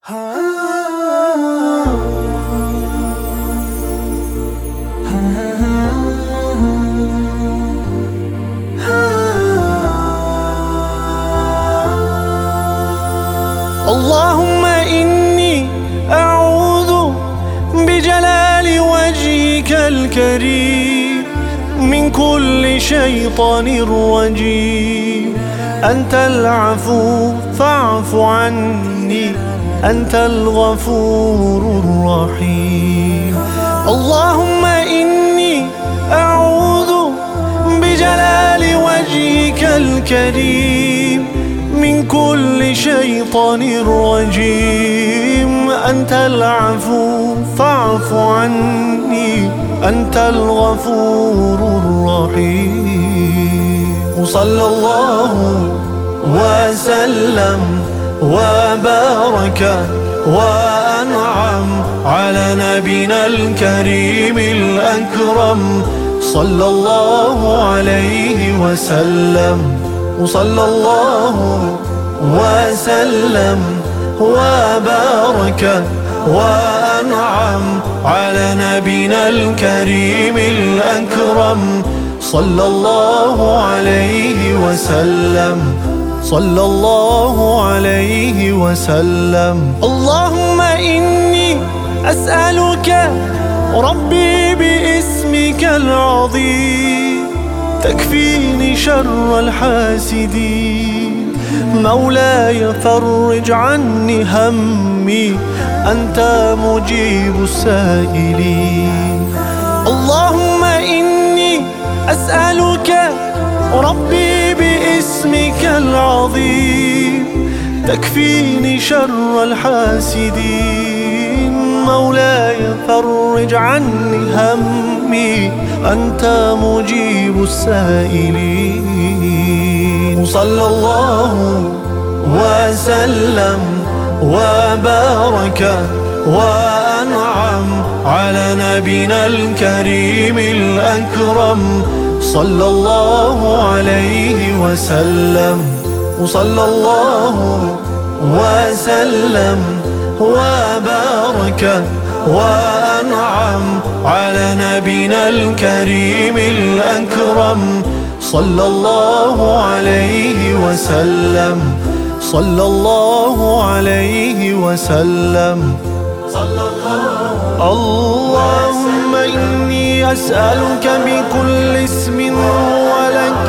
اللهم إني أعوذ بجلال وجهك الكريم من كل شيطان رجيم. أنت العفو فاعف عني، أنت الغفور الرحيم. اللهم إني أعوذ بجلال وجهك الكريم من كل شيطان رجيم. أنت العفو فاعف عني، أنت الغفور الرحيم. وصلى الله وسلم وبارك وأنعم على نبينا الكريم الأكرم صلى الله عليه وسلم. وصلى الله وسلم وبارك وأنعم على نبينا الكريم الأكرم صلى الله عليه وسلم. صلى الله عليه وسلم. اللهم إني أسألك ربي باسمك العظيم تكفيني شر الحاسدين. مولاي فرج عني همي، أنت مجيب السائلين. اللهم إني أسألك ربي باسمك العظيم تكفيني شر الحاسدين. مولاي فرج عني همي، أنت مجيب السائلين. وصلى الله وسلم وبارك وأنعم على نبينا الكريم الأكرم صلى الله عليه وسلم. وصلى الله وسلم وبارك وأنعم على نبينا الكريم الأكرم صلى الله عليه وسلم. صلى الله عليه وسلم. اللهم إني أسألك بكل اسم هو لك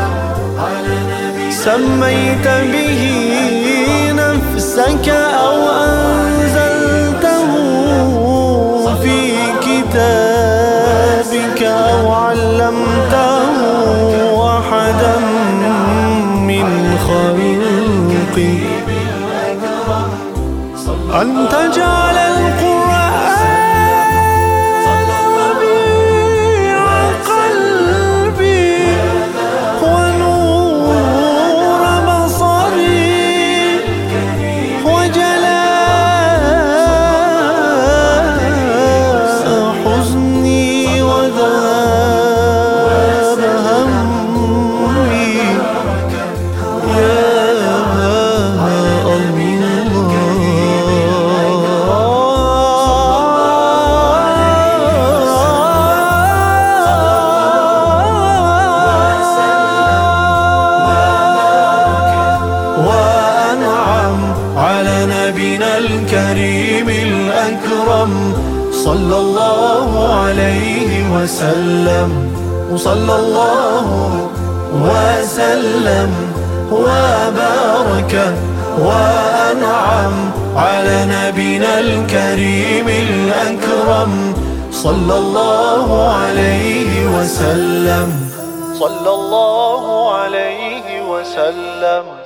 سميت به نفسك أو أنزلته في كتابك أو علمته أحدا من خلقك أن تجعل على نبينا الكريم الأكرم صلى الله عليه وسلم. وصلى الله وسلم وبارك وأنعم على نبينا الكريم الأكرم صلى الله عليه وسلم. صلى الله عليه وسلم.